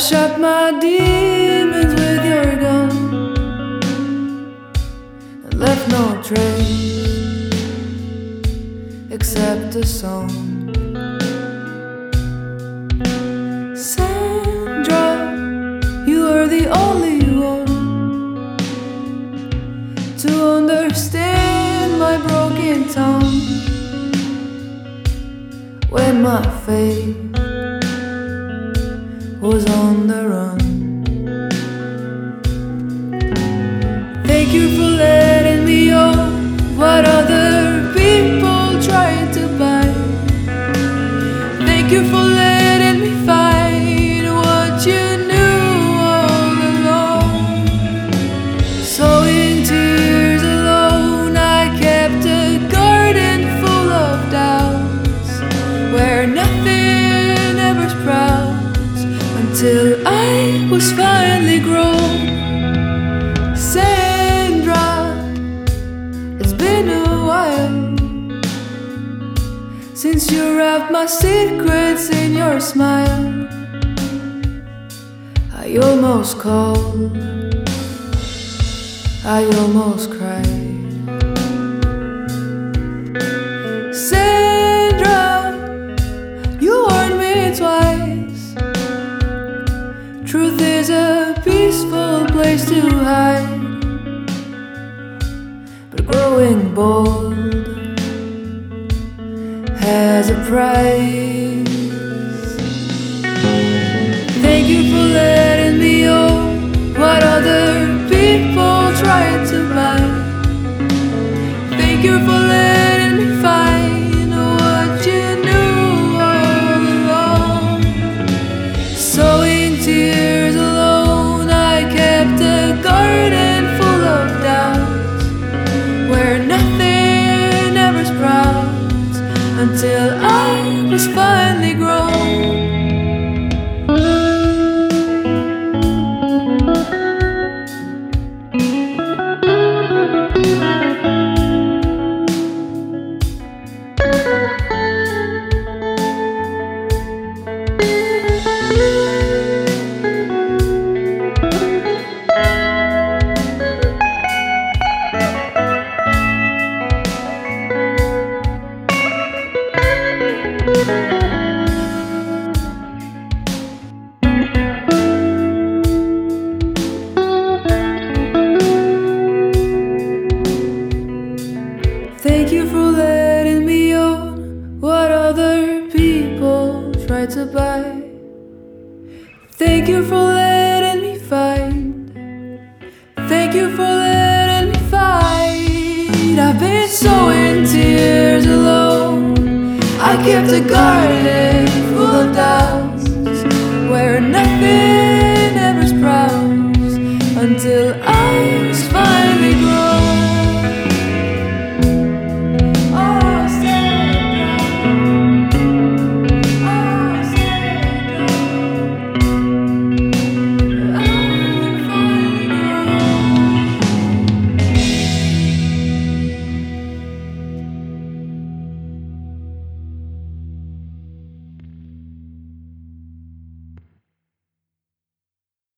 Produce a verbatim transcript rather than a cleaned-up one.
shot my demons with your gun and left no trace except a song. Sandra, you are the only one to understand my broken tongue. When my faith was on the run, thank you for letting me own what other people tried to buy. Thank you for letting me find what you knew all along. Sowing tears alone, I kept a garden full of doubts where nothing ever sprouts until I was finally grown. Sandra, it's been a while since you wrapped my secrets in your smile. I almost called, I almost cried. Sandra, you warned me twice. Truth is a peaceful place to hide, but growing bold has a price. Thank you for letting me own what other people tried to buy. Thank you for letting me find what you knew all along. Sowing tears alone, I kept a garden full of doubts where nothing ever sprouts until I was finally grown. Thank you for letting me own what other people tried to buy. Thank you for letting me find. Thank you for letting me fight. I've been sowing tears alone. I kept a garden full of doubts where nothing ever sprouts until I was finally grown.